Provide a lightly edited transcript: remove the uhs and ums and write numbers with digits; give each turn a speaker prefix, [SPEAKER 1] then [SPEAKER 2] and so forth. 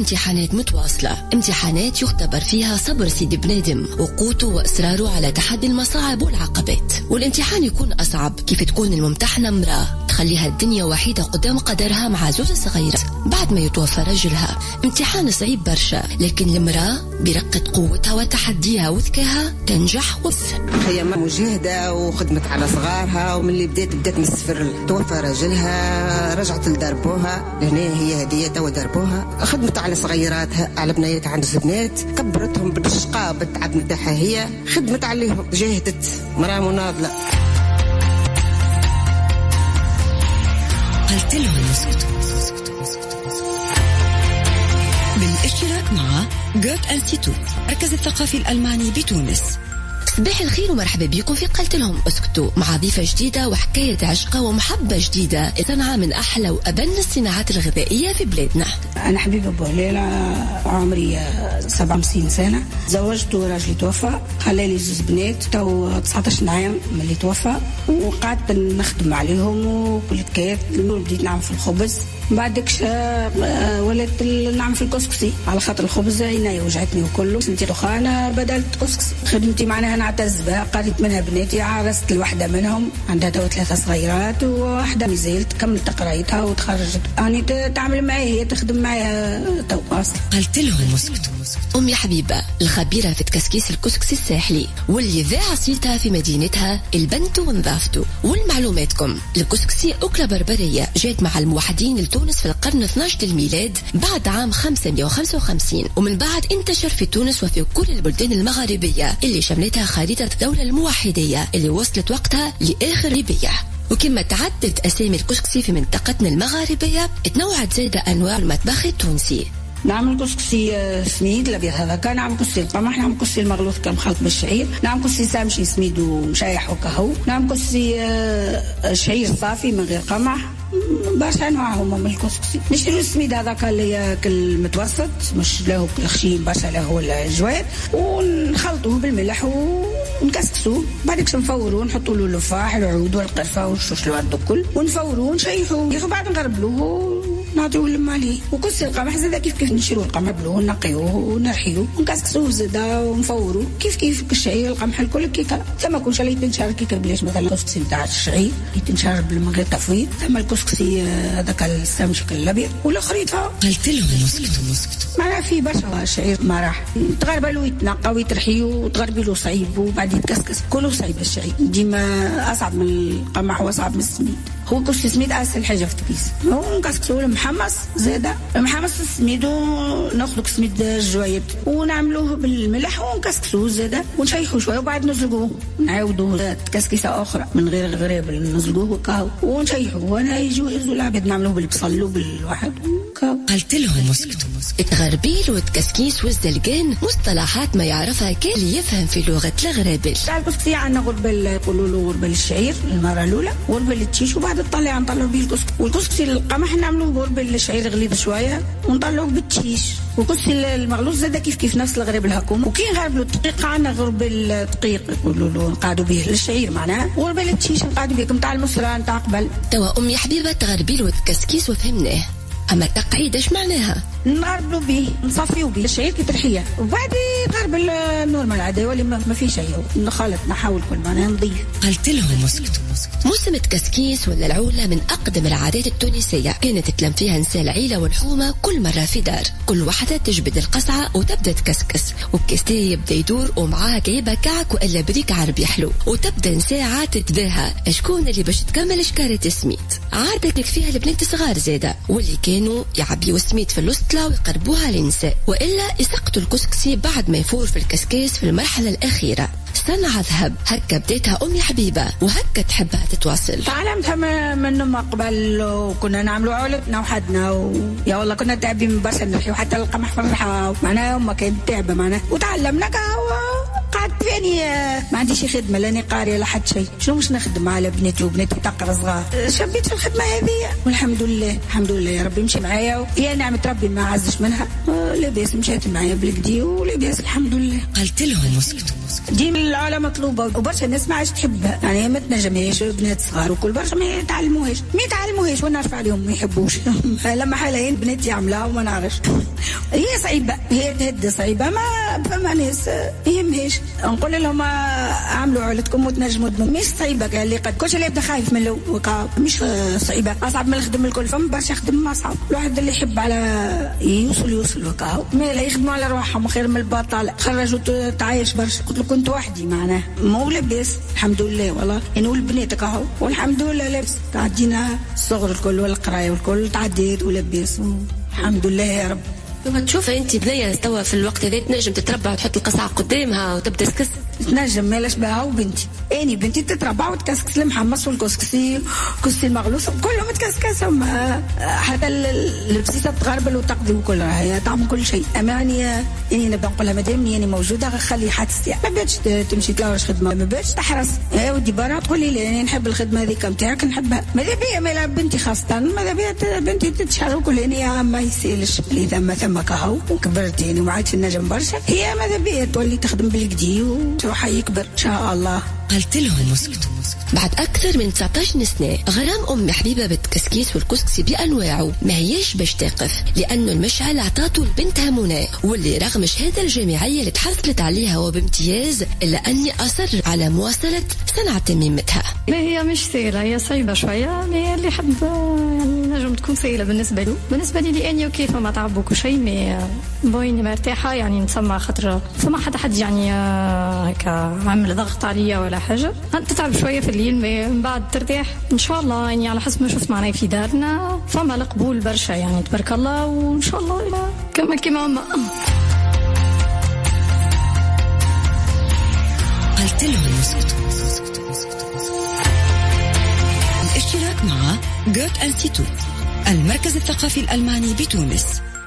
[SPEAKER 1] امتحانات متواصلة، امتحانات يختبر فيها صبر سيدي بنادم وقوته وإصراره على تحدي المصاعب والعقبات. والامتحان يكون أصعب كيف تكون الممتحنة امرأة تخليها الدنيا وحيدة قدام قدرها مع زوج صغيرة بعد ما يتوفى رجلها. امتحان صعيب برشا، لكن المرأة برقة قوتها وتحديها وذكائها تنجح
[SPEAKER 2] هي مجاهدة وخدمت على صغارها، ومن اللي بدات من الصفر. توفى رجلها رجعت لدربوها، لهنا هي هدية توا دربوها. خدمت على صغيراتها، على بنياتها، عندها بنات كبرتهم بالشقاء بالتعب نتاعها، هي خدمت عليهم، جاهدت، مرأة مناضلة.
[SPEAKER 1] قلت لهم اسكتوا. بالاشتراك مع جوت انستيتوت مركز الثقافي الألماني بتونس. صباح الخير ومرحبا بكم في قلت لهم اسكتوا، مع ضيفة جديدة وحكاية عشقة ومحبة جديدة، صنعة من أحلى وأبن الصناعات الغذائية في بلادنا.
[SPEAKER 3] أنا حبيبة بوهليلة، عمري 57 سنة، زوجت وراجلي توفى، خلالي زوز بنات، تو 19 عام من اللي توفى، وقعدت نخدم عليهم وكل كيف. بديت نعمل في الخبز، بعدك ولات نعمل في الكسكسي على خاطر الخبز عيني وجعتني وكله. سنتي دخانة بدلت كسكسي، خدمتي معناها نعتز بها، قريت منها بناتي، عرست الوحدة منهم، عندها تو 3 صغيرات وواحدة مازالت كملت قرايتها وتخرجت. أنا تعمل معي، هي تخدم معي تو أصلا.
[SPEAKER 1] قلت لهم اسكتوا. أمي حبيبة الخبيرة في تكسكيس الكسكسي الساحلي، واللي ذاع صيتها في مدينتها البنت ونظافته. والمعلوماتكم الكسكسي أكلة بربرية جات مع الموحدين لتونس في القرن 12 للميلاد بعد عام 555، ومن بعد انتشر في تونس وفي كل البلدان المغاربية اللي شملتها خريطة الدولة الموحدية اللي وصلت وقتها لآخر ليبيا. وكما تعدت أسامي الكسكسي في منطقتنا المغاربية، تنوعت زادة أنواع المطبخ التونسي.
[SPEAKER 3] نعمل كسكسي سميد الابيض هذاك، نعمل كسكسي القمح، نعمل كسكسي المغلوط كمخلط بالشعير، نعمل كسكسي سامشي سميد ومشايح وكهو، نعمل كسكسي شعير صافي من غير قمح. برشا انواع هما من الكسكسي. نشتري السميد هذاك اللي المتوسط، مش له الخشين برشا، له الجواد، ونخلطوه بالملح ونكسكسوه. بعدك نفوروه، نحطوا له اللفاح، العود والقرفه والشوشلوات الكل، ونفوروه ونشيحوه، بعد نغربلوه نعطيوه لما عليه. وكسكسي القمح زادا كيف نشيروا القمح بلوه، نقيوه ونرحيوه ونكسكسوه زادا ونفوروه كيف الشعير القمح الكل كيكا. ثم كل شيء تنشر كيكا بلاش، مثلا الكسكسي نتاع الشعير يتنشر من غير تفويض، ثم الكسكسي هذاك السمشك الابيض والخريطه.
[SPEAKER 1] قلت لهم اسكتوا.
[SPEAKER 3] معناها في برشا شعير مراح، تغربلو يتنقى ويترحيو وتغربي له صعيب وبعد يتكسكس، كله صعيب الشعير، ديما اصعب من القمح واصعب من السميد. هو كسكسي السميد اسهل حاجه في التكيس، ونكسكسوه المحمص زاده، المحمص السميد، وناخذ سميد الجوايد ونعملوه بالملح ونكسكسوه زاده ونشيحوه شويه، وبعد نزلقوه نعاودوه تكسكيسه اخرى من غير غريب، نزلقوه وكاو ونشيحوه. وانا يجوزوا العباد نعملوه بالبصل وبالواحد وكاو.
[SPEAKER 1] قلت لهم اسكتوا. التغربيل والتكسكيس والزلقان مصطلحات ما يعرفها كل اللي يفهم في لغه الغرابل.
[SPEAKER 3] الكسكسي عندنا غربل، يقولوا له غربل الشعير المره الاولى، غربل التشيش، وبعد نطلعوا بيه الكسكسي. والكسكسي القمح نعملوه غربل الشعير غليظ شويه ونطلعوه بالتشيش. وكسكسي المغلوط زاده كيف نفس الغريب الهكوم. وكي نغربلوا الدقيق عندنا غربل الدقيق يقولوا له نقعدوا به للشعير، معناها غربل التشيش نقعدوا به نتاع المصران نتاع قبل.
[SPEAKER 1] توا امي حبيبه تغربيل وتكسكيس وفهمناه، اما التقعيد ايش معناها؟
[SPEAKER 3] نغربلوا به، نصفيو به الشعير كي ترحيه، وبعد نغرب النورمال عادي ولا ما في شيء، نخلط نحاول كل ما نضيف.
[SPEAKER 1] قلت لهم اسكتوا. موسم التكسكيس ولا العولة من أقدم العادات التونسية، كانت تلم فيها نساء العيلة والحومة كل مرة في دار، كل واحدة تجبد القصعة وتبدأ تكسكس، والكستي يبدأ يدور ومعاه كعيبة كعك وإلا بريك عربي حلو، وتبدأ نساء عاد تتباهى شكون اللي باش تكمل شكارة السميد. عادة فيها البنات صغار زادة، واللي كانوا يعبيوا السميد في الوسطلة ويقربوها للنساء، وإلا يسقطوا الكسكسي بعد ما يفور في الكسكيس في المرحلة الأخيرة. صنعة ذهب هكا بديتها أمي حبيبة، وهكا تحبها تتواصل.
[SPEAKER 3] تعلمتها من أم قبل، وكنا نعملوا عولتنا وحدنا يا والله كنا تعبين برشا نرحي، وحتى القمح في الرحى معناها أمها كانت تعبة معناها، وتعلمنا قعدت يعني ما عنديش خدمة لاني قارية لا حد شيء، شنو مش نخدم على بنتي وبنتي تقرا صغار، شبيت في الخدمة هذه والحمد لله الحمد لله يا ربي مشي معايا، يا نعمة ربي ما عزش منها، لاباس مشيت معايا بالكدي ولاباس الحمد لله.
[SPEAKER 1] قلت لهم اسكتوا
[SPEAKER 3] ديما العالم مطلوبة وبرشا الناس ما عادش تحبها، يعني ما تنجمهاش بنات صغار وكل برشا ما يتعلموهاش ونعرف عليهم ما يحبوش. لما حاليا بنات يعملها وما نعرفش. هي صعيبة، هي تهد صعيبة، ما فما ناس يهمهاش. نقول لهم اعملوا عائلتكم وتنجموا تدموا، مش صعيبة قال لي قد كلش اللي يبدا خايف من لو مش صعيبة. اصعب من الخدم الكل، فما برشا خدم اصعب. الواحد اللي يحب على يوصل وكاو ما لا يخدموا على روحهم خير من البطاله. خرجوا تعايش برشا. قلت له كنت وحدي معناه مو لاباس الحمد لله والله، يعني والبنات اهو والحمد لله لابس. تعدينا الصغر الكل والقرايه والكل تعديت ولاباس الحمد لله يا رب.
[SPEAKER 1] تشوف انت بنيه توا في الوقت هذا تنجم تتربع وتحط القصعه قدامها وتبدا تكس؟
[SPEAKER 3] تنجم مالاش بها. وبنتي اني بنتي تتربع وتكسكس المحمص والكسكسي المغلوس كلهم تكسكسهم، حتى البسيسه تغربل وتقضي وكل هي تعمل كل شيء. اماني اني نبدا نقولها مادام اني موجوده خلي حادثتي ما باتش تمشي تلاوش خدمه، ما باتش تحرص يا ودي برا تقولي لي انا نحب الخدمه هذيك نتاعك نحبها. ماذا بيا مالا بنتي خاصه ماذا بيا بنتي تتشهر وكل هنا ما يسالش اللي ثم كهو وكبرت يعني وما عادش نجم برشا. هي ماذا بيا تولي تخدم بالكدي وتروح يكبر ان شاء الله.
[SPEAKER 1] قلت لهم اسكتوا. بعد أكثر من 19 سنة غرام أم حبيبة بالكسكيس والكسكسي بأنواعه ما هيش باش تقف، لأنه المشعل عطاته لبنتها منى، واللي رغم الشهادة الجامعية اللي تحصلت عليها وبامتياز إلا أني أصر على مواصلة صنعة تميمتها.
[SPEAKER 4] ما هي مش سهلة، هي صعيبة شوية، يعني اللي حب نجم تكون سهلة بالنسبة له. بالنسبة لي لأني وكيف ما تعبوك شيء مي بويني مرتاحة، يعني نسمع خاطر فما حد يعني هكا عمل ضغط عليا ولا حاجة. تتعب شوية في الليل من بعد ترتاح ان شاء الله، يعني على حسب ما شفت معنا في دارنا فما القبول برشا يعني تبارك الله، وان شاء الله كما أما.
[SPEAKER 1] قلت لهم اسكتوا. الاشتراك مع جوت انستيتوت المركز الثقافي الألماني بتونس.